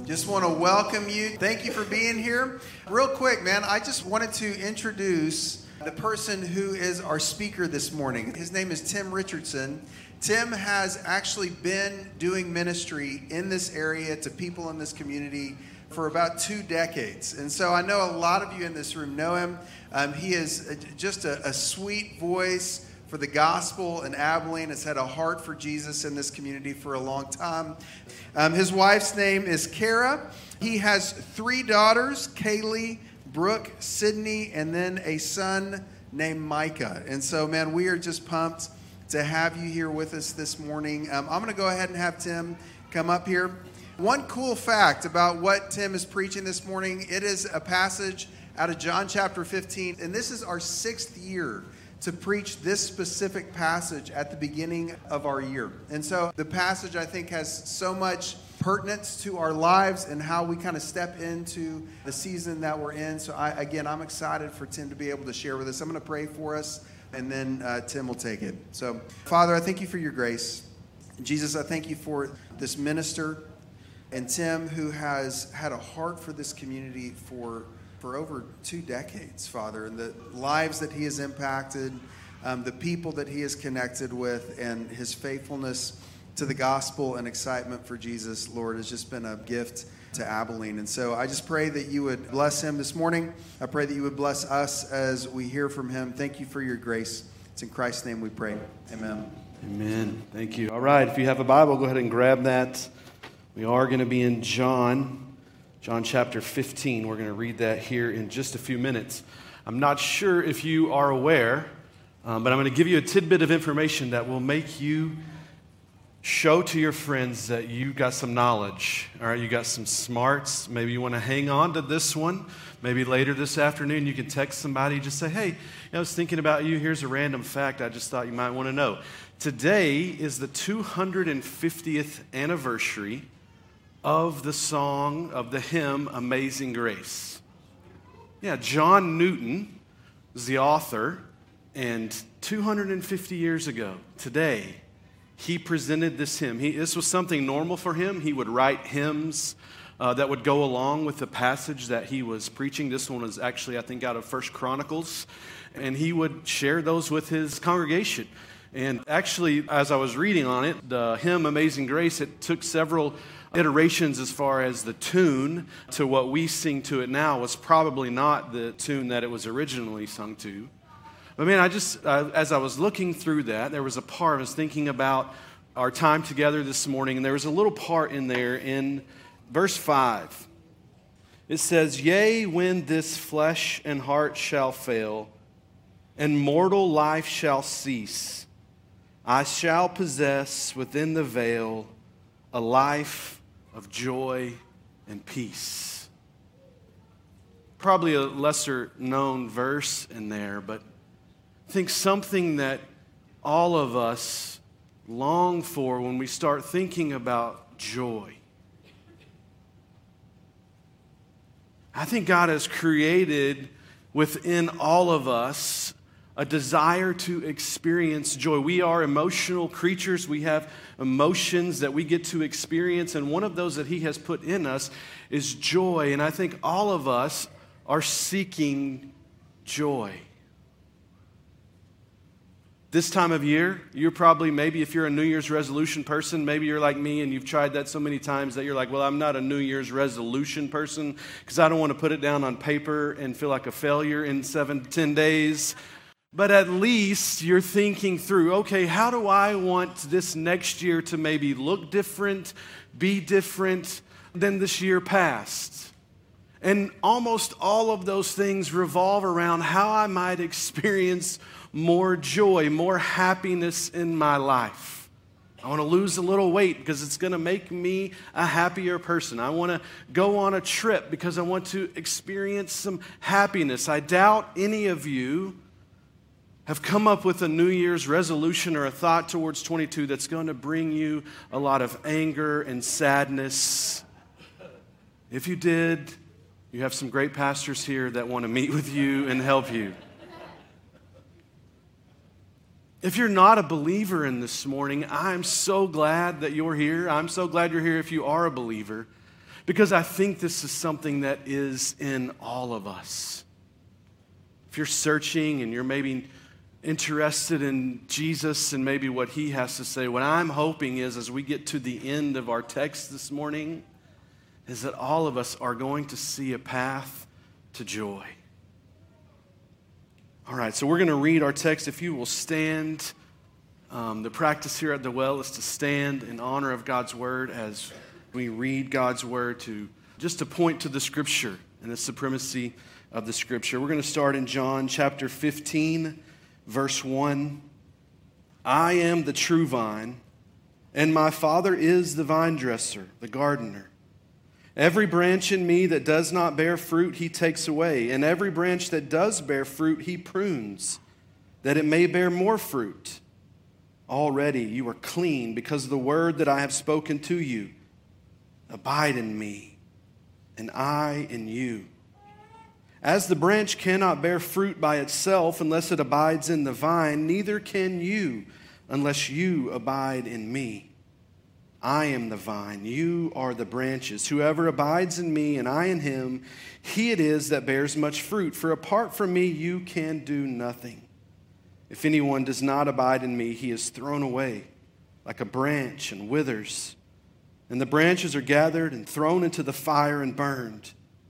Just want to welcome you. Thank you for being here. Real quick, man, I just wanted to introduce the person who is our speaker this morning. His name is Tim Richardson. Tim has actually been doing ministry in this area to people in this community for about 2 decades. And so I know a lot of you in this room know him. He is just a sweet voice for the gospel in Abilene, has had a heart for Jesus in this community for a long time. His wife's name is Kara. He has 3 daughters, Kaylee, Brooke, Sydney, and then a son named Micah. And so, man, we are just pumped to have you here with us this morning. I'm going to go ahead and have Tim come up here. One cool fact about what Tim is preaching this morning, it is a passage out of John chapter 15, and this is our 6th year to preach this specific passage at the beginning of our year. And so the passage, I think, has so much pertinence to our lives and how we kind of step into the season that we're in. So I'm excited for Tim to be able to share with us. I'm going to pray for us, and then Tim will take it. So, Father, I thank you for your grace. Jesus, I thank you for this minister and Tim, who has had a heart for this community for over 2 decades, Father, and the lives that he has impacted, the people that he has connected with, and his faithfulness to the gospel and excitement for Jesus, Lord, has just been a gift to Abilene. And so I just pray that you would bless him this morning. I pray that you would bless us as we hear from him. Thank you for your grace. It's in Christ's name we pray. Amen. Amen. Thank you. All right, if you have a Bible, go ahead and grab that. We are going to be in John chapter 15. We're going to read that here in just a few minutes. I'm not sure if you are aware, but I'm going to give you a tidbit of information that will make you show to your friends that you got some knowledge. All right, you got some smarts. Maybe you want to hang on to this one. Maybe later this afternoon you can text somebody, just say, hey, I was thinking about you. Here's a random fact I just thought you might want to know. Today is the 250th anniversary of the song, of the hymn, Amazing Grace. Yeah, John Newton was the author, and 250 years ago, today, he presented this hymn. This was something normal for him. He would write hymns that would go along with the passage that he was preaching. This one was actually, I think, out of 1 Chronicles, and he would share those with his congregation. And actually, as I was reading on it, the hymn Amazing Grace, it took several iterations as far as the tune to what we sing to it now was probably not the tune that it was originally sung to. But man, as I was looking through that, there was a part, I was thinking about our time together this morning, and there was a little part in there in verse 5. It says, yea, when this flesh and heart shall fail, and mortal life shall cease, I shall possess within the veil a life of joy and peace. Probably a lesser known verse in there, but I think something that all of us long for when we start thinking about joy. I think God has created within all of us a desire to experience joy. We are emotional creatures. We have emotions that we get to experience, and one of those that He has put in us is joy. And I think all of us are seeking joy. This time of year, you're probably, maybe if you're a New Year's resolution person, maybe you're like me and you've tried that so many times that you're like, well, I'm not a New Year's resolution person because I don't want to put it down on paper and feel like a failure in 7-10 days. But at least you're thinking through, okay, how do I want this next year to maybe look different, be different than this year past? And almost all of those things revolve around how I might experience more joy, more happiness in my life. I want to lose a little weight because it's going to make me a happier person. I want to go on a trip because I want to experience some happiness. I doubt any of you have come up with a New Year's resolution or a thought towards 22 that's going to bring you a lot of anger and sadness. If you did, you have some great pastors here that want to meet with you and help you. If you're not a believer in this morning, I'm so glad that you're here. I'm so glad you're here if you are a believer. because I think this is something that is in all of us. If you're searching and you're maybe interested in Jesus and maybe what he has to say, what I'm hoping is, as we get to the end of our text this morning, is that all of us are going to see a path to joy. All right, so we're going to read our text. If you will stand, the practice here at the well is to stand in honor of God's word as we read God's word, just to point to the Scripture and the supremacy of the Scripture. We're going to start in John chapter 15, verse 1. I am the true vine, and my Father is the vine dresser, the gardener. Every branch in me that does not bear fruit, he takes away, and every branch that does bear fruit, he prunes, that it may bear more fruit. Already you are clean because of the word that I have spoken to you. Abide in me, and I in you. As the branch cannot bear fruit by itself unless it abides in the vine, neither can you unless you abide in me. I am the vine, you are the branches. Whoever abides in me and I in him, he it is that bears much fruit. For apart from me, you can do nothing. If anyone does not abide in me, he is thrown away like a branch and withers. And the branches are gathered and thrown into the fire and burned.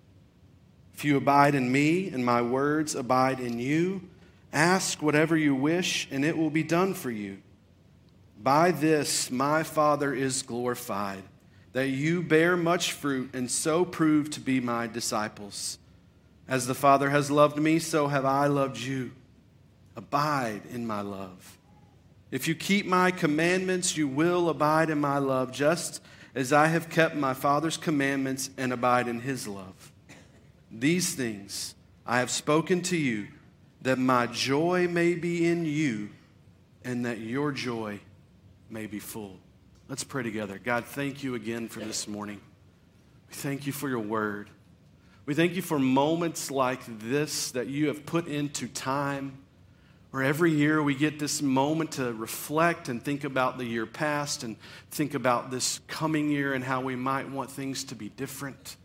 If you abide in me and my words abide in you, ask whatever you wish and it will be done for you. By this my Father is glorified, that you bear much fruit and so prove to be my disciples. As the Father has loved me, so have I loved you. Abide in my love. If you keep my commandments, you will abide in my love, just as I have kept my Father's commandments and abide in his love. These things I have spoken to you, that my joy may be in you, and that your joy may be full. Let's pray together. God, thank you again for this morning. We thank you for your word. We thank you for moments like this that you have put into time, where every year we get this moment to reflect and think about the year past and think about this coming year and how we might want things to be different.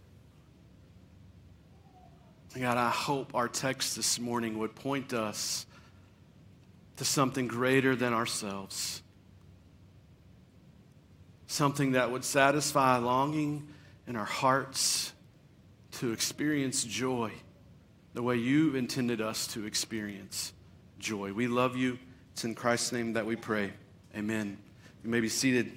God, I hope our text this morning would point us to something greater than ourselves. Something that would satisfy a longing in our hearts to experience joy the way you intended us to experience joy. We love you. It's in Christ's name that we pray. Amen. You may be seated.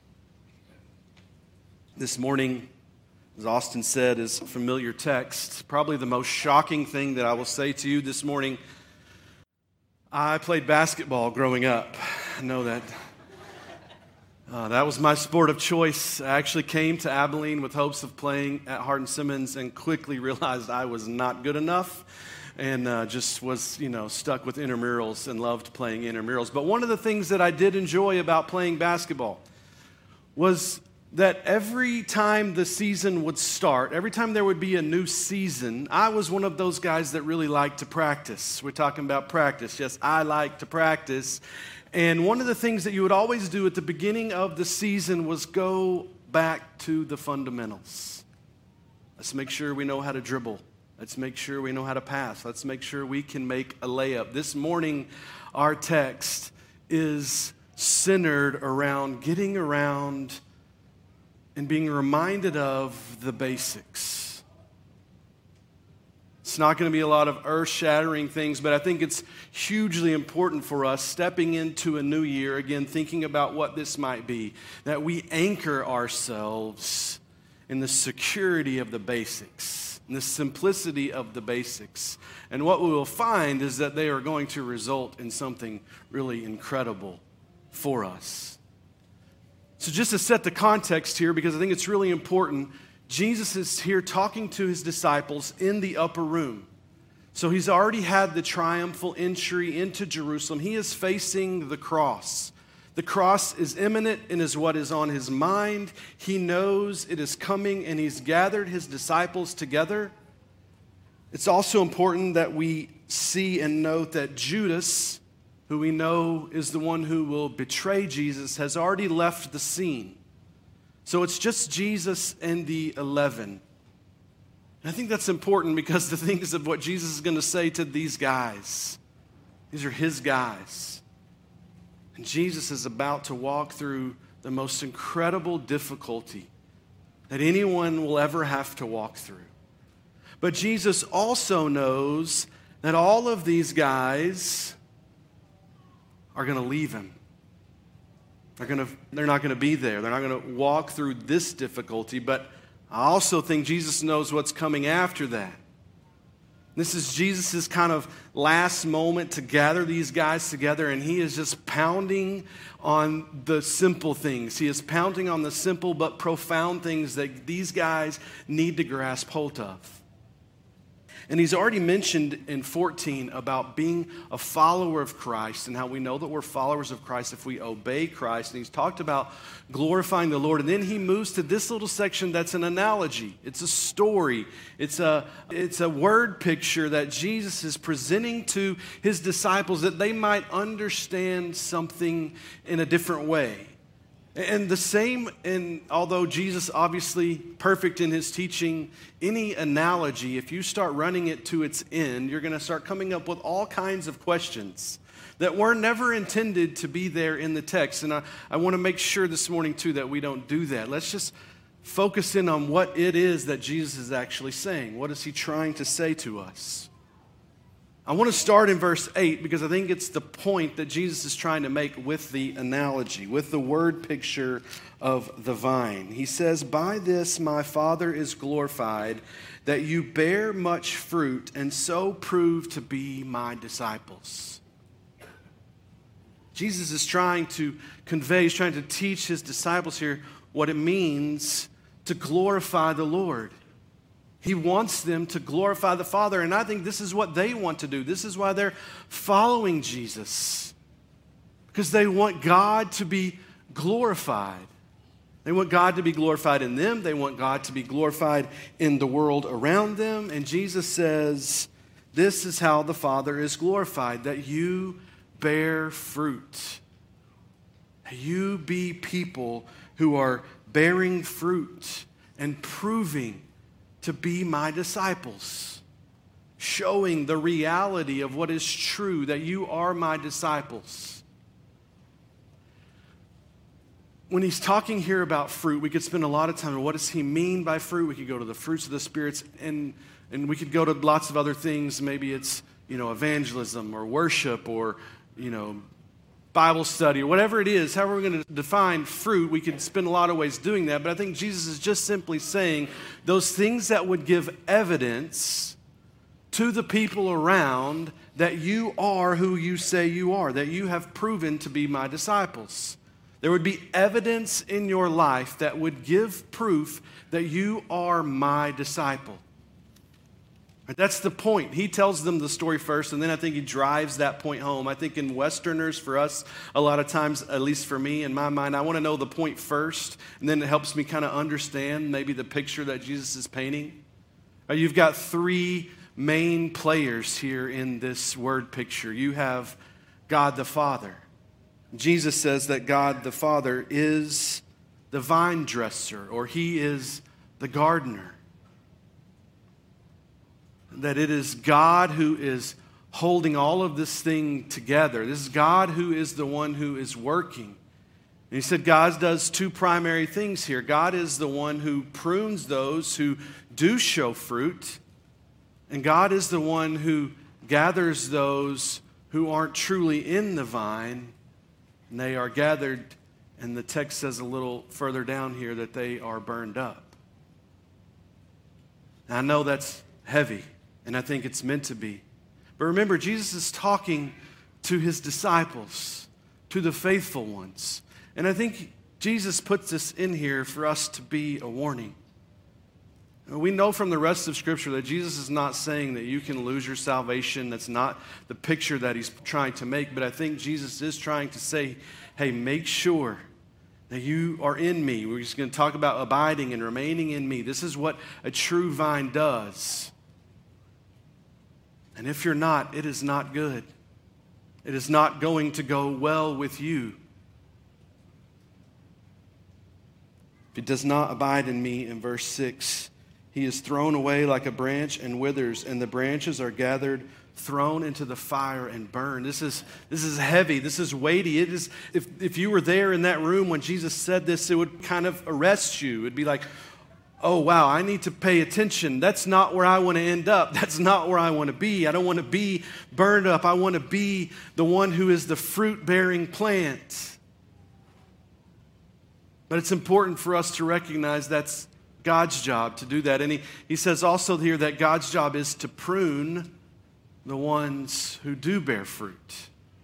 This morning, as Austin said, is a familiar text. Probably the most shocking thing that I will say to you this morning. I played basketball growing up. I know that. That was my sport of choice. I actually came to Abilene with hopes of playing at Hardin-Simmons and quickly realized I was not good enough and just was, stuck with intramurals and loved playing intramurals. But one of the things that I did enjoy about playing basketball was that every time the season would start, every time there would be a new season, I was one of those guys that really liked to practice. We're talking about practice. Yes, I like to practice. And one of the things that you would always do at the beginning of the season was go back to the fundamentals. Let's make sure we know how to dribble. Let's make sure we know how to pass. Let's make sure we can make a layup. This morning, our text is centered around getting around and being reminded of the basics. It's not going to be a lot of earth-shattering things, but I think it's hugely important for us stepping into a new year, again, thinking about what this might be, that we anchor ourselves in the security of the basics, in the simplicity of the basics. And what we will find is that they are going to result in something really incredible for us. So just to set the context here, because I think it's really important, Jesus is here talking to his disciples in the upper room. So he's already had the triumphal entry into Jerusalem. He is facing the cross. The cross is imminent and is what is on his mind. He knows it is coming, and he's gathered his disciples together. It's also important that we see and note that Judas, who we know is the one who will betray Jesus, has already left the scene. So it's just Jesus and the 11. And I think that's important because the things of what Jesus is going to say to these guys, these are his guys. And Jesus is about to walk through the most incredible difficulty that anyone will ever have to walk through. But Jesus also knows that all of these guys are going to leave him. They're not going to be there. They're not going to walk through this difficulty, but I also think Jesus knows what's coming after that. This is Jesus' kind of last moment to gather these guys together, and he is just pounding on the simple things. He is pounding on the simple but profound things that these guys need to grasp hold of. And he's already mentioned in 14 about being a follower of Christ and how we know that we're followers of Christ if we obey Christ. And he's talked about glorifying the Lord. And then he moves to this little section that's an analogy. It's a story. It's a word picture that Jesus is presenting to his disciples that they might understand something in a different way. And the same, although Jesus obviously perfect in his teaching, any analogy, if you start running it to its end, you're going to start coming up with all kinds of questions that were never intended to be there in the text. And I want to make sure this morning, too, that we don't do that. Let's just focus in on what it is that Jesus is actually saying. What is he trying to say to us? I want to start in verse 8 because I think it's the point that Jesus is trying to make with the analogy, with the word picture of the vine. He says, "By this my Father is glorified, that you bear much fruit and so prove to be my disciples." Jesus is trying to convey, he's trying to teach his disciples here what it means to glorify the Lord. He wants them to glorify the Father, and I think this is what they want to do. This is why they're following Jesus, because they want God to be glorified. They want God to be glorified in them. They want God to be glorified in the world around them. And Jesus says, this is how the Father is glorified, that you bear fruit. That you be people who are bearing fruit and proving to be my disciples, showing the reality of what is true, that you are my disciples. When he's talking here about fruit, we could spend a lot of time on what does he mean by fruit. We could go to the fruits of the spirits, and we could go to lots of other things. Maybe it's, evangelism or worship or, Bible study or whatever it is, however we're going to define fruit, we could spend a lot of ways doing that. But I think Jesus is just simply saying those things that would give evidence to the people around that you are who you say you are, that you have proven to be my disciples. There would be evidence in your life that would give proof that you are my disciple. That's the point. He tells them the story first, and then I think he drives that point home. I think in Westerners, for us, a lot of times, at least for me, in my mind, I want to know the point first, and then it helps me kind of understand maybe the picture that Jesus is painting. You've got three main players here in this word picture. You have God the Father. Jesus says that God the Father is the vine dresser, or he is the gardener. That it is God who is holding all of this thing together. This is God who is the one who is working. And he said God does two primary things here. God is the one who prunes those who do show fruit, and God is the one who gathers those who aren't truly in the vine, and they are gathered, and the text says a little further down here that they are burned up. Now, I know that's heavy. And I think it's meant to be. But remember, Jesus is talking to his disciples, to the faithful ones. And I think Jesus puts this in here for us to be a warning. We know from the rest of Scripture that Jesus is not saying that you can lose your salvation. That's not the picture that he's trying to make. But I think Jesus is trying to say, hey, make sure that you are in me. We're just going to talk about abiding and remaining in me. This is what a true vine does. And if you're not, it is not good. It is not going to go well with you. If he does not abide in me, in verse 6, he is thrown away like a branch and withers, and the branches are gathered, thrown into the fire and burned. This is heavy. This is weighty. It is, if you were there in that room when Jesus said this, it would kind of arrest you. It'd be like, oh, wow, I need to pay attention. That's not where I want to end up. That's not where I want to be. I don't want to be burned up. I want to be the one who is the fruit-bearing plant. But it's important for us to recognize that's God's job to do that. And he says also here that God's job is to prune the ones who do bear fruit.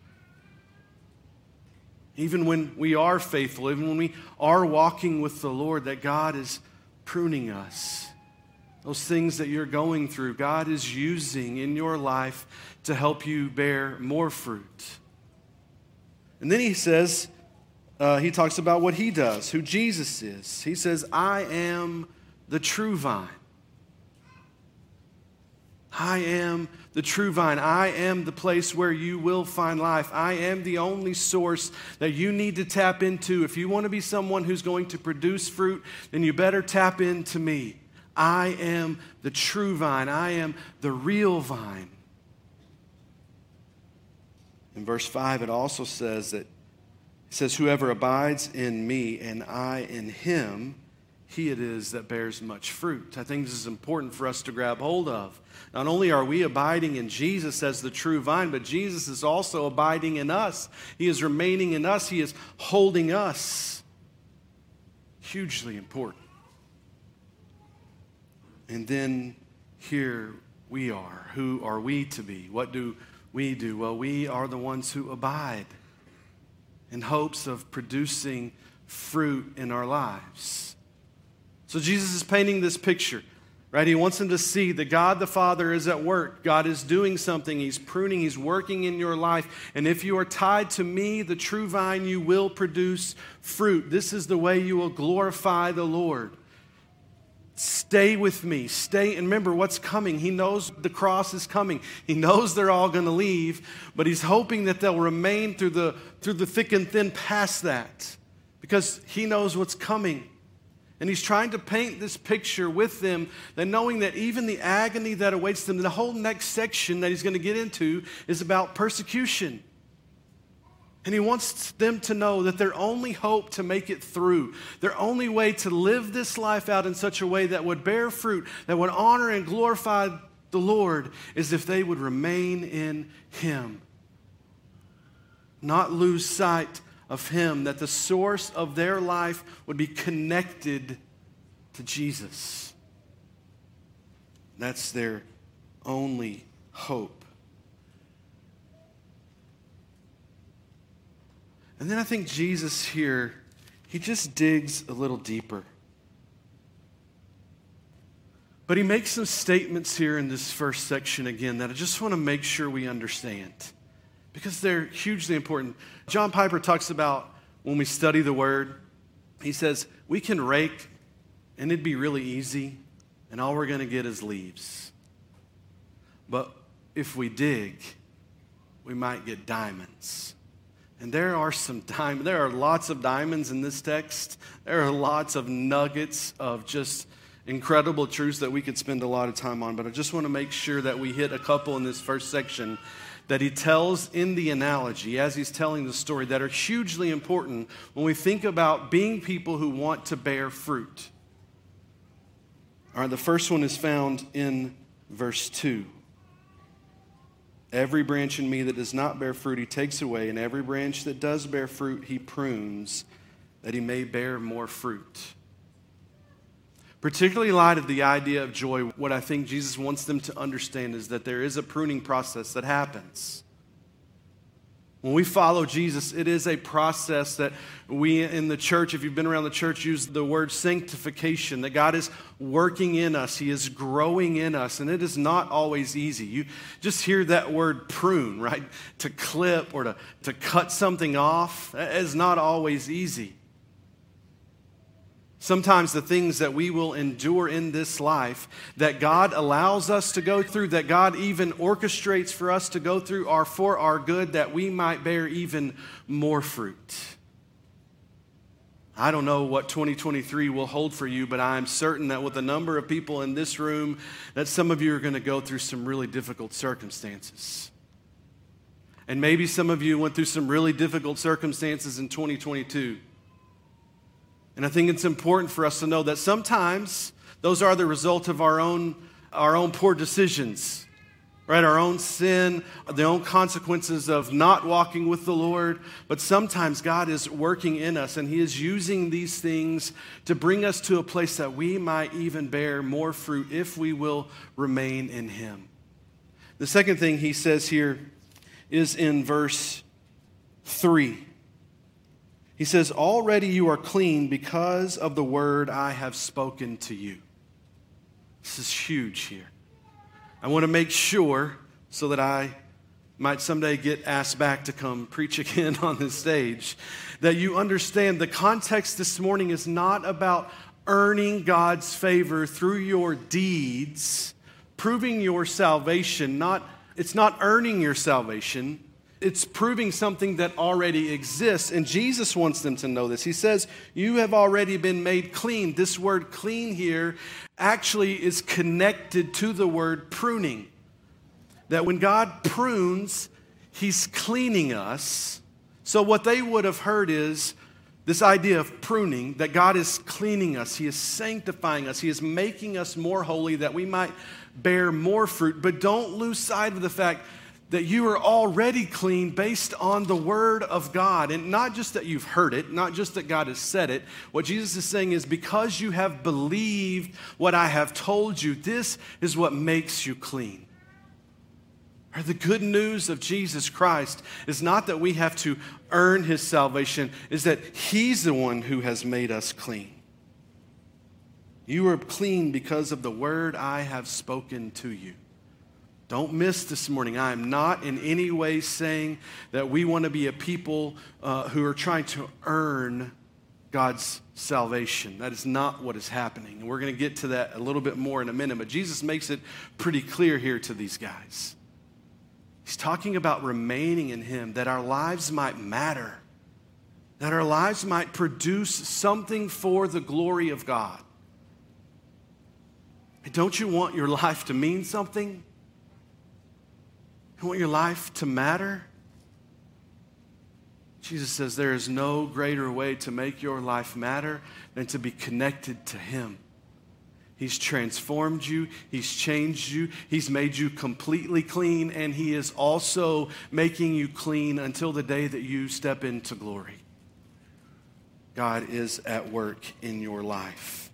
Even when we are faithful, even when we are walking with the Lord, that God is pruning us. Those things that you're going through, God is using in your life to help you bear more fruit. And then he says, he talks about what he does, who Jesus is. He says, I am the true vine. I am the true vine. I am the place where you will find life. I am the only source that you need to tap into. If you want to be someone who's going to produce fruit, then you better tap into me. I am the true vine. I am the real vine. In verse 5, it also says that it says, whoever abides in me and I in him, he it is that bears much fruit. I think this is important for us to grab hold of. Not only are we abiding in Jesus as the true vine, but Jesus is also abiding in us. He is remaining in us. He is holding us. Hugely important. And then here we are. Who are we to be? What do we do? Well, we are the ones who abide in hopes of producing fruit in our lives. So Jesus is painting this picture, right? He wants them to see that God the Father is at work. God is doing something. He's pruning. He's working in your life. And if you are tied to me, the true vine, you will produce fruit. This is the way you will glorify the Lord. Stay with me. Stay, and remember what's coming. He knows the cross is coming. He knows they're all going to leave, but he's hoping that they'll remain through the thick and thin past that, because he knows what's coming. And he's trying to paint this picture with them, that knowing that even the agony that awaits them, the whole next section that he's going to get into is about persecution. And he wants them to know that their only hope to make it through, their only way to live this life out in such a way that would bear fruit, that would honor and glorify the Lord, is if they would remain in him. Not lose sight of him, that the source of their life would be connected to Jesus. That's their only hope. And then I think Jesus here, he just digs a little deeper. But he makes some statements here in this first section again that I just want to make sure we understand, because they're hugely important. John Piper talks about when we study the Word, he says, we can rake and it'd be really easy and all we're going to get is leaves. But if we dig, we might get diamonds. And there are lots of diamonds in this text. There are lots of nuggets of just incredible truths that we could spend a lot of time on. But I just want to make sure that we hit a couple in this first section that he tells in the analogy as he's telling the story that are hugely important when we think about being people who want to bear fruit. All right, the first one is found in verse 2. Every branch in me that does not bear fruit, he takes away, and every branch that does bear fruit, he prunes, that he may bear more fruit. Particularly in light of the idea of joy, what I think Jesus wants them to understand is that there is a pruning process that happens. When we follow Jesus, it is a process that we in the church, if you've been around the church, use the word sanctification, that God is working in us. He is growing in us, and it is not always easy. You just hear that word prune, right? To clip or to cut something off, that is not always easy. Sometimes the things that we will endure in this life that God allows us to go through, that God even orchestrates for us to go through, are for our good, that we might bear even more fruit. I don't know what 2023 will hold for you, but I'm certain that with a number of people in this room, that some of you are going to go through some really difficult circumstances. And maybe some of you went through some really difficult circumstances in 2022. And I think it's important for us to know that sometimes those are the result of our own poor decisions. Right, our own sin, the own consequences of not walking with the Lord. But sometimes God is working in us, and He is using these things to bring us to a place that we might even bear more fruit if we will remain in Him. The second thing He says here is in verse 3. He says, already you are clean because of the word I have spoken to you. This is huge here. I want to make sure, so that I might someday get asked back to come preach again on this stage, that you understand the context this morning is not about earning God's favor through your deeds, proving your salvation. It's not earning your salvation. It's proving something that already exists. And Jesus wants them to know this. He says, you have already been made clean. This word clean here actually is connected to the word pruning. That when God prunes, He's cleaning us. So what they would have heard is this idea of pruning, that God is cleaning us. He is sanctifying us. He is making us more holy that we might bear more fruit. But don't lose sight of the fact that you are already clean based on the word of God. And not just that you've heard it, not just that God has said it. What Jesus is saying is because you have believed what I have told you, this is what makes you clean. Or the good news of Jesus Christ is not that we have to earn His salvation, is that He's the one who has made us clean. You are clean because of the word I have spoken to you. Don't miss this morning. I am not in any way saying that we want to be a people who are trying to earn God's salvation. That is not what is happening. And we're going to get to that a little bit more in a minute. But Jesus makes it pretty clear here to these guys. He's talking about remaining in Him, that our lives might matter, that our lives might produce something for the glory of God. And don't you want your life to mean something? You want your life to matter? Jesus says there is no greater way to make your life matter than to be connected to Him. He's transformed you. He's changed you. He's made you completely clean, and He is also making you clean until the day that you step into glory. God is at work in your life.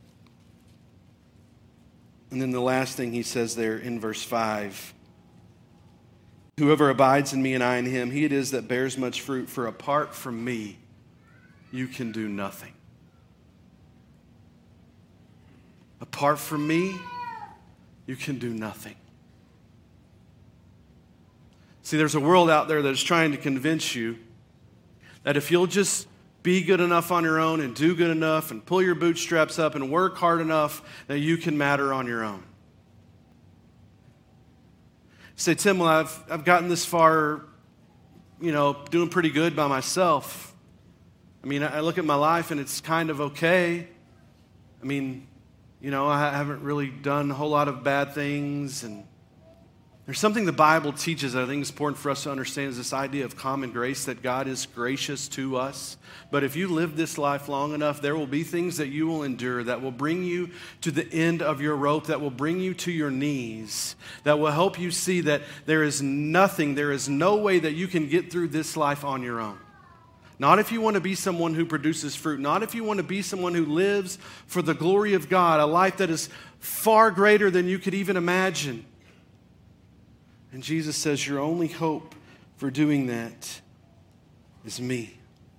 And then the last thing He says there in verse 5, whoever abides in me and I in him, he it is that bears much fruit, for apart from me, you can do nothing. Apart from me, you can do nothing. See, there's a world out there that is trying to convince you that if you'll just be good enough on your own and do good enough and pull your bootstraps up and work hard enough, that you can matter on your own. Say, Tim, well, I've gotten this far, doing pretty good by myself. I mean, I look at my life and it's kind of okay. I mean, I haven't really done a whole lot of bad things. And there's something the Bible teaches that I think is important for us to understand, is this idea of common grace, that God is gracious to us. But if you live this life long enough, there will be things that you will endure that will bring you to the end of your rope, that will bring you to your knees, that will help you see that there is no way that you can get through this life on your own. Not if you want to be someone who produces fruit. Not if you want to be someone who lives for the glory of God, a life that is far greater than you could even imagine. And Jesus says your only hope for doing that is me.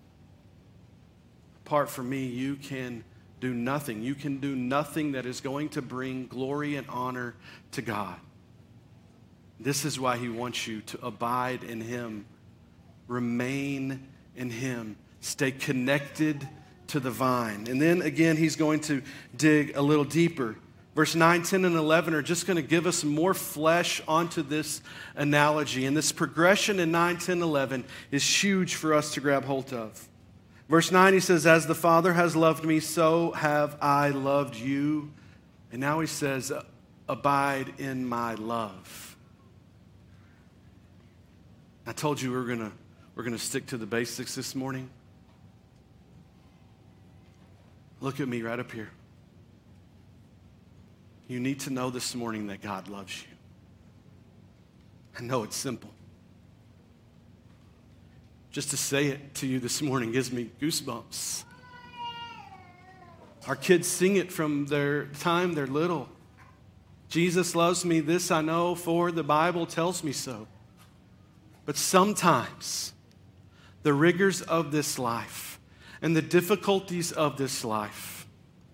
Apart from me, you can do nothing. You can do nothing that is going to bring glory and honor to God. This is why He wants you to abide in Him, remain in Him, stay connected to the vine. And then again, He's going to dig a little deeper. Verse 9, 10, and 11 are just going to give us more flesh onto this analogy. And this progression in 9, 10, 11 is huge for us to grab hold of. Verse 9, he says, as the Father has loved me, so have I loved you. And now he says, abide in my love. I told you we're gonna stick to the basics this morning. Look at me right up here. You need to know this morning that God loves you. I know it's simple. Just to say it to you this morning gives me goosebumps. Our kids sing it from their time they're little. Jesus loves me, this I know, for the Bible tells me so. But sometimes the rigors of this life and the difficulties of this life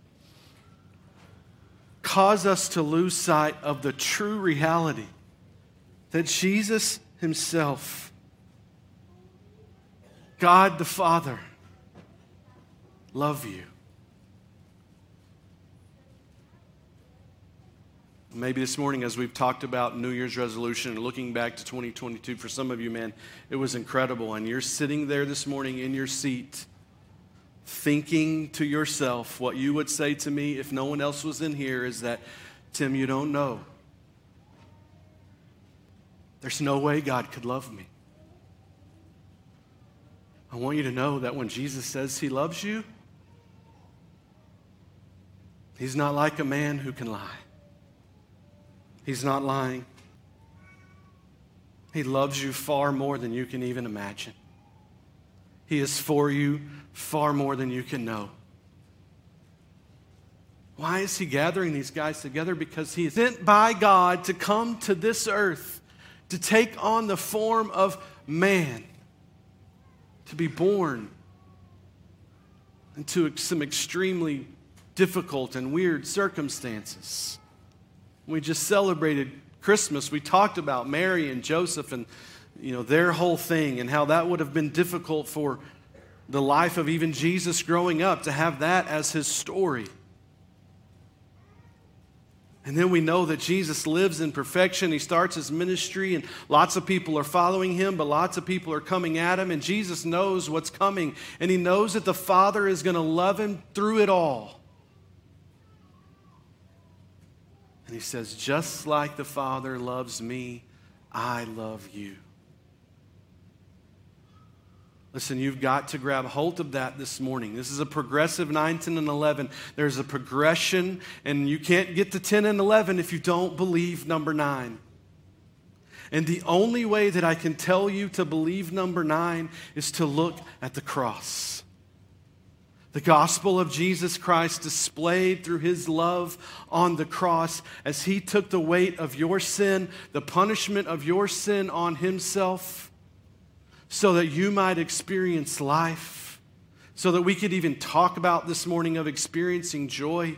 cause us to lose sight of the true reality that Jesus himself, God the Father, love you. Maybe this morning, as we've talked about New Year's resolution and looking back to 2022, for some of you, man, it was incredible. And you're sitting there this morning in your seat thinking to yourself what you would say to me if no one else was in here is that, Tim, you don't know. There's no way God could love me. I want you to know that when Jesus says he loves you, he's not like a man who can lie. He's not lying. He loves you far more than you can even imagine. He is for you far more than you can know. Why is he gathering these guys together? Because he is sent by God to come to this earth, to take on the form of man, to be born into some extremely difficult and weird circumstances. We just celebrated Christmas. We talked about Mary and Joseph and their whole thing and how that would have been difficult for the life of even Jesus growing up to have that as his story. And then we know that Jesus lives in perfection. He starts his ministry and lots of people are following him, but lots of people are coming at him, and Jesus knows what's coming, and he knows that the Father is going to love him through it all. And he says, just like the Father loves me, I love you. Listen, you've got to grab hold of that this morning. This is a progressive 9, 10, and 11. There's a progression, and you can't get to 10 and 11 if you don't believe number 9. And the only way that I can tell you to believe number 9 is to look at the cross. The gospel of Jesus Christ displayed through his love on the cross as he took the weight of your sin, the punishment of your sin on himself, so that you might experience life, so that we could even talk about this morning of experiencing joy.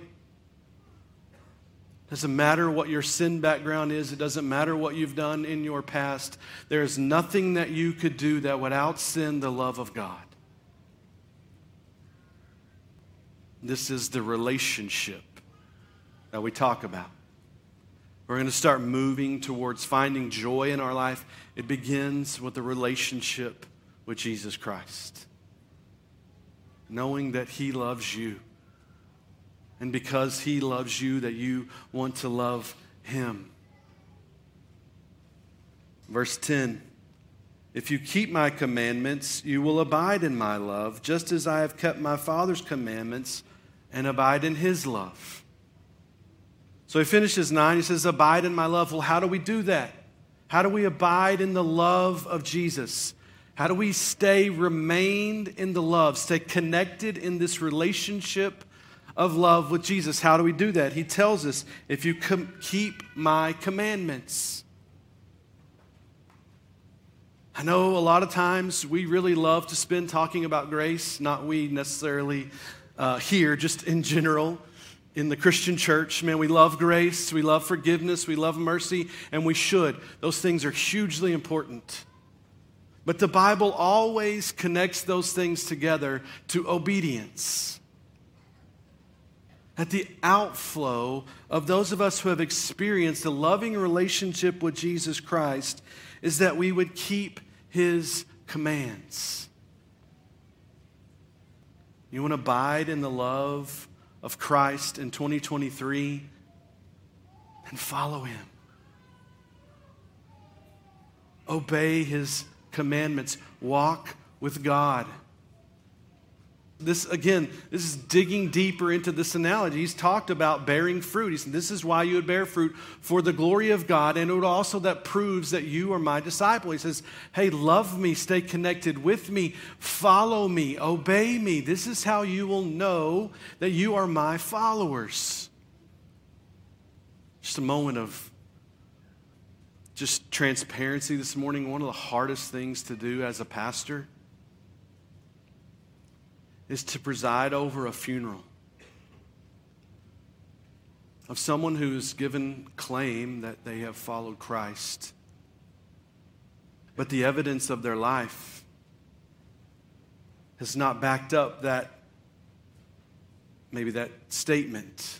Doesn't matter what your sin background is. It doesn't matter what you've done in your past. There is nothing that you could do that would outsin the love of God. This is the relationship that we talk about. We're going to start moving towards finding joy in our life. It begins with a relationship with Jesus Christ. Knowing that he loves you. And because he loves you, that you want to love him. Verse 10, if you keep my commandments, you will abide in my love, just as I have kept my Father's commandments and abide in his love. So he finishes 9, he says, abide in my love. Well, how do we do that? How do we abide in the love of Jesus? How do we remained in the love, stay connected in this relationship of love with Jesus? How do we do that? He tells us, if you keep my commandments. I know a lot of times we really love to spend talking about grace, not we necessarily here, just in general. In the Christian church, man, we love grace, we love forgiveness, we love mercy, and we should. Those things are hugely important. But the Bible always connects those things together to obedience. At the outflow of those of us who have experienced a loving relationship with Jesus Christ is that we would keep his commands. You want to abide in the love of Christ in 2023? Then follow him. Obey his commandments. Walk with God. This is digging deeper into this analogy. He's talked about bearing fruit. He said, this is why you would bear fruit, for the glory of God, and it would also that proves that you are my disciple. He says, hey, love me, stay connected with me, follow me, obey me. This is how you will know that you are my followers. Just a moment of just transparency this morning. One of the hardest things to do as a pastor is to preside over a funeral of someone who's given claim that they have followed Christ, but the evidence of their life has not backed up that statement.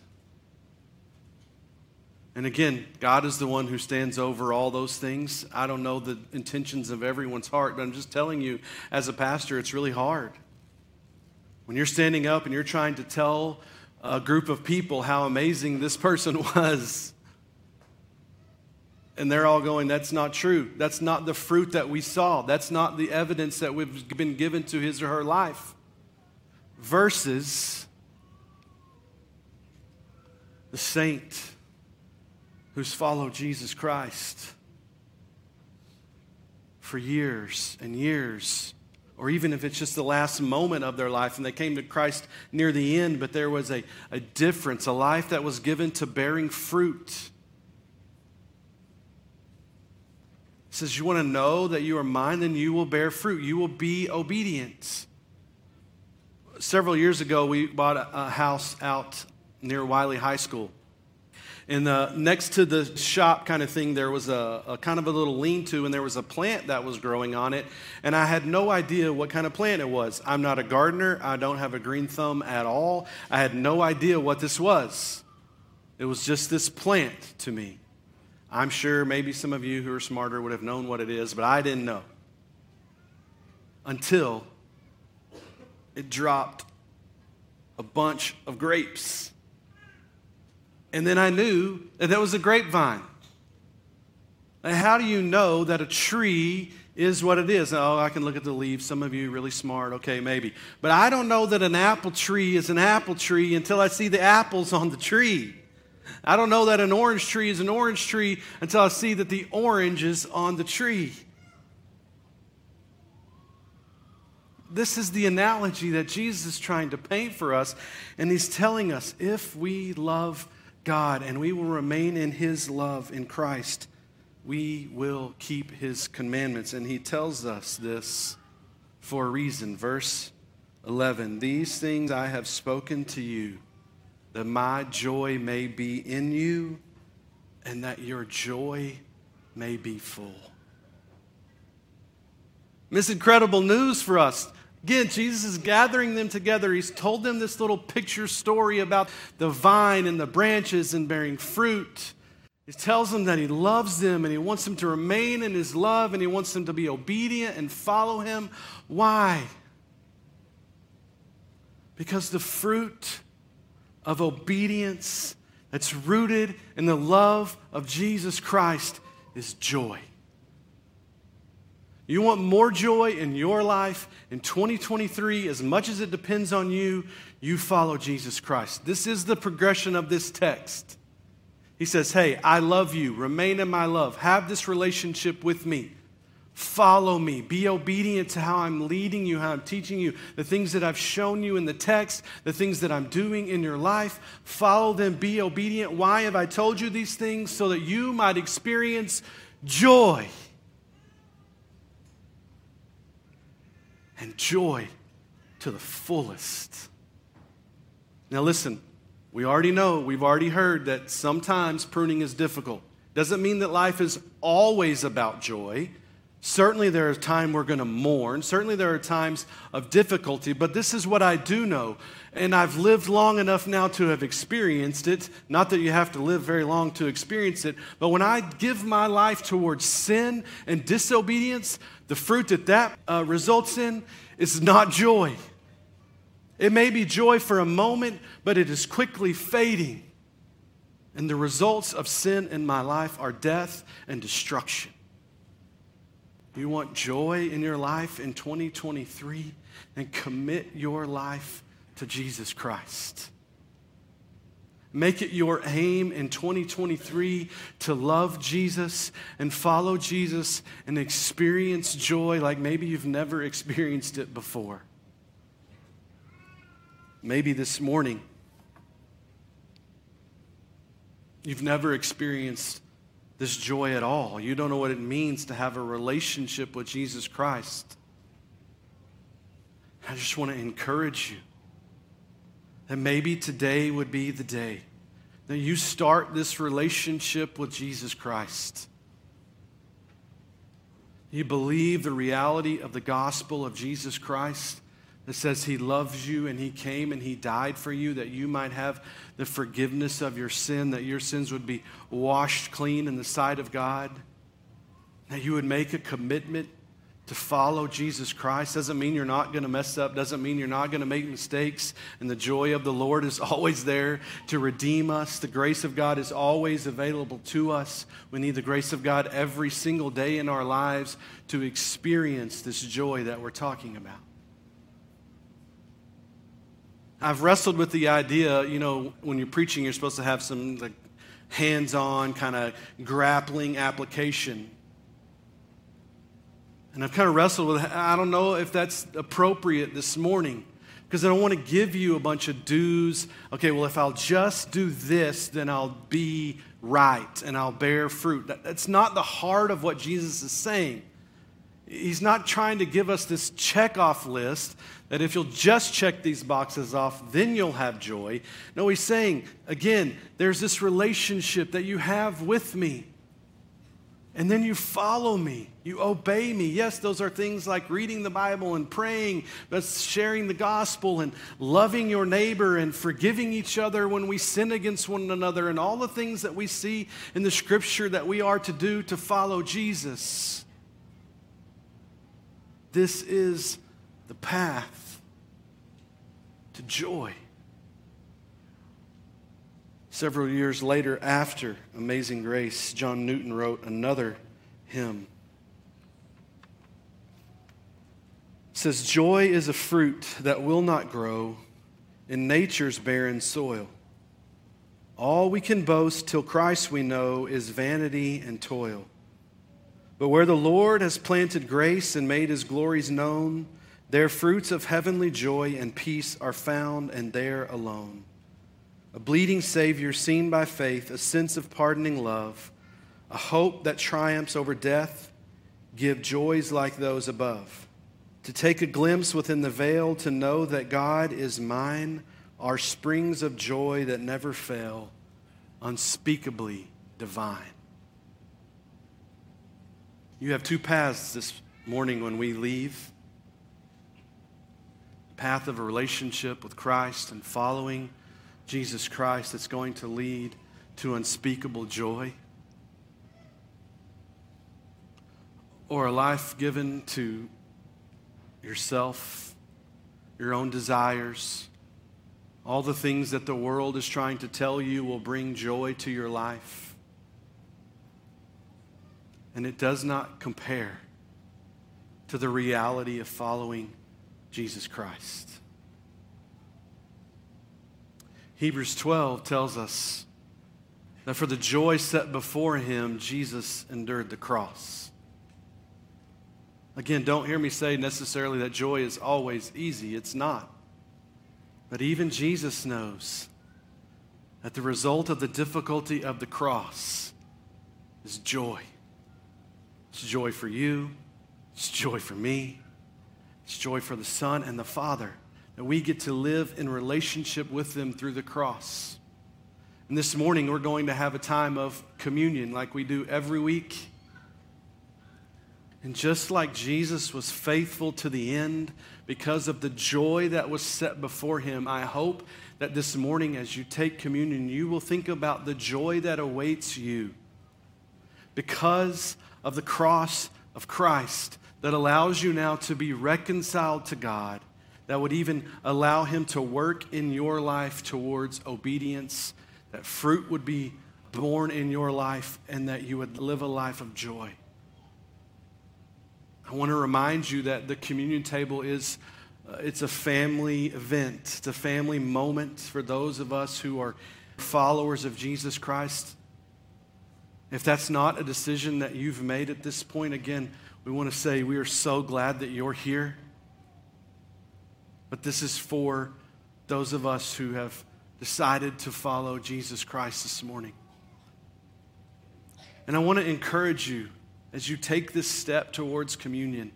And again, God is the one who stands over all those things. I don't know the intentions of everyone's heart, but I'm just telling you, as a pastor, it's really hard. When you're standing up and you're trying to tell a group of people how amazing this person was, and they're all going, that's not true. That's not the fruit that we saw. That's not the evidence that we've been given to his or her life. Versus the saint who's followed Jesus Christ for years and years, or even if it's just the last moment of their life and they came to Christ near the end, but there was a difference, a life that was given to bearing fruit. It says, you want to know that you are mine, then you will bear fruit. You will be obedient. Several years ago, we bought a house out near Wiley High School. And next to the shop kind of thing, there was a kind of a little lean-to, and there was a plant that was growing on it. And I had no idea what kind of plant it was. I'm not a gardener. I don't have a green thumb at all. I had no idea what this was. It was just this plant to me. I'm sure maybe some of you who are smarter would have known what it is, but I didn't know. Until it dropped a bunch of grapes. And then I knew that was a grapevine. And how do you know that a tree is what it is? Oh, I can look at the leaves. Some of you are really smart. Okay, maybe. But I don't know that an apple tree is an apple tree until I see the apples on the tree. I don't know that an orange tree is an orange tree until I see that the orange is on the tree. This is the analogy that Jesus is trying to paint for us. And he's telling us, if we love God and we will remain in his love in Christ, we will keep his commandments. And he tells us this for a reason. Verse 11, these things I have spoken to you, that my joy may be in you and that your joy may be full. This incredible news for us. Again, Jesus is gathering them together. He's told them this little picture story about the vine and the branches and bearing fruit. He tells them that he loves them and he wants them to remain in his love and he wants them to be obedient and follow him. Why? Because the fruit of obedience that's rooted in the love of Jesus Christ is joy. You want more joy in your life in 2023, as much as it depends on you, you follow Jesus Christ. This is the progression of this text. He says, hey, I love you. Remain in my love. Have this relationship with me. Follow me. Be obedient to how I'm leading you, how I'm teaching you, the things that I've shown you in the text, the things that I'm doing in your life. Follow them. Be obedient. Why have I told you these things? So that you might experience joy. And joy to the fullest. Now listen, we already know, we've already heard that sometimes pruning is difficult. Doesn't mean that life is always about joy. Certainly there are times we're going to mourn. Certainly there are times of difficulty. But this is what I do know. And I've lived long enough now to have experienced it. Not that you have to live very long to experience it. But when I give my life towards sin and disobedience, the fruit that results in is not joy. It may be joy for a moment, but it is quickly fading. And the results of sin in my life are death and destruction. You want joy in your life in 2023? Then commit your life to Jesus Christ. Make it your aim in 2023 to love Jesus and follow Jesus and experience joy like maybe you've never experienced it before. Maybe this morning you've never experienced this joy at all. You don't know what it means to have a relationship with Jesus Christ. I just want to encourage you that maybe today would be the day that you start this relationship with Jesus Christ. You believe the reality of the gospel of Jesus Christ that says He loves you and He came and He died for you that you might have the forgiveness of your sin, that your sins would be washed clean in the sight of God, that you would make a commitment to follow Jesus Christ. Doesn't mean you're not going to mess up, doesn't mean you're not going to make mistakes, and the joy of the Lord is always there to redeem us. The grace of God is always available to us. We need the grace of God every single day in our lives to experience this joy that we're talking about. I've wrestled with the idea, when you're preaching, you're supposed to have some like hands-on kind of grappling application. And I've kind of wrestled with, I don't know if that's appropriate this morning, because I don't want to give you a bunch of do's. Okay, well, if I'll just do this, then I'll be right and I'll bear fruit. That's not the heart of what Jesus is saying. He's not trying to give us this check-off list that if you'll just check these boxes off, then you'll have joy. No, He's saying, again, there's this relationship that you have with me. And then you follow me. You obey me. Yes, those are things like reading the Bible and praying. That's sharing the gospel and loving your neighbor and forgiving each other when we sin against one another and all the things that we see in the Scripture that we are to do to follow Jesus. This is the path to joy. Several years later, after Amazing Grace, John Newton wrote another hymn. It says, "Joy is a fruit that will not grow in nature's barren soil. All we can boast till Christ we know is vanity and toil. But where the Lord has planted grace and made His glories known, there fruits of heavenly joy and peace are found, and there alone. A bleeding Savior seen by faith, a sense of pardoning love, a hope that triumphs over death, give joys like those above. To take a glimpse within the veil, to know that God is mine, are springs of joy that never fail, unspeakably divine." You have two paths this morning when we leave. The path of a relationship with Christ and following Jesus Christ that's going to lead to unspeakable joy. Or a life given to yourself, your own desires, all the things that the world is trying to tell you will bring joy to your life. And it does not compare to the reality of following Jesus Christ. Hebrews 12 tells us that for the joy set before Him, Jesus endured the cross. Again, don't hear me say necessarily that joy is always easy. It's not. But even Jesus knows that the result of the difficulty of the cross is joy. It's joy for you. It's joy for me. It's joy for the Son and the Father. That we get to live in relationship with them through the cross. And this morning we're going to have a time of communion like we do every week. And just like Jesus was faithful to the end because of the joy that was set before Him, I hope that this morning as you take communion, you will think about the joy that awaits you because of the cross of Christ that allows you now to be reconciled to God, that would even allow him to work in your life towards obedience, that fruit would be born in your life, and that you would live a life of joy. I want to remind you that the communion table is it's a family event. It's a family moment for those of us who are followers of Jesus Christ. If that's not a decision that you've made at this point, again, we want to say we are so glad that you're here. But this is for those of us who have decided to follow Jesus Christ this morning. And I want to encourage you as you take this step towards communion,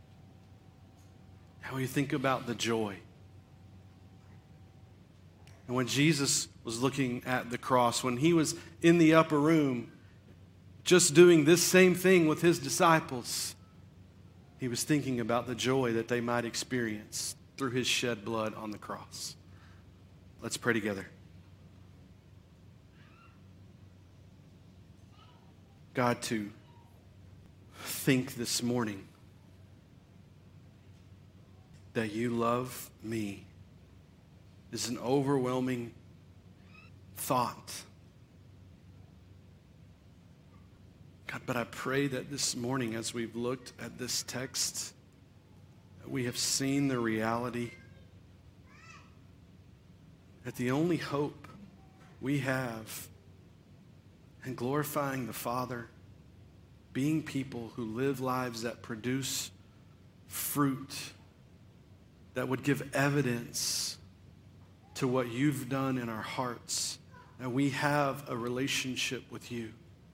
how you think about the joy. And when Jesus was looking at the cross, when he was in the upper room, just doing this same thing with his disciples, he was thinking about the joy that they might experience through his shed blood on the cross. Let's pray together. God, to think this morning that you love me is an overwhelming thought. God, but I pray that this morning as we've looked at this text, we have seen the reality that the only hope we have in glorifying the Father, being people who live lives that produce fruit, that would give evidence to what you've done in our hearts, that we have a relationship with you.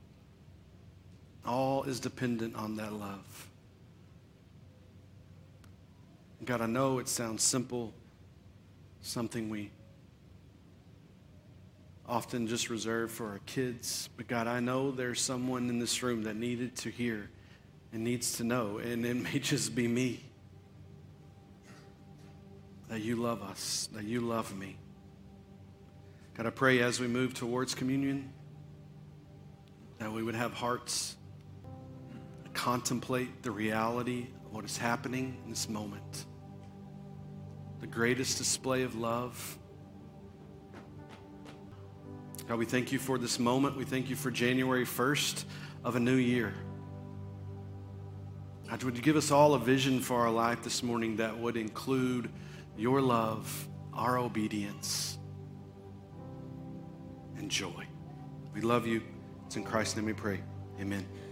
All is dependent on that love. God, I know it sounds simple, something we often just reserve for our kids. But God, I know there's someone in this room that needed to hear and needs to know, and it may just be me, that you love us, that you love me. God, I pray as we move towards communion that we would have hearts that contemplate the reality of what is happening in this moment. The greatest display of love. God, we thank you for this moment. We thank you for January 1st of a new year. God, would you give us all a vision for our life this morning that would include your love, our obedience, and joy. We love you. It's in Christ's name we pray. Amen.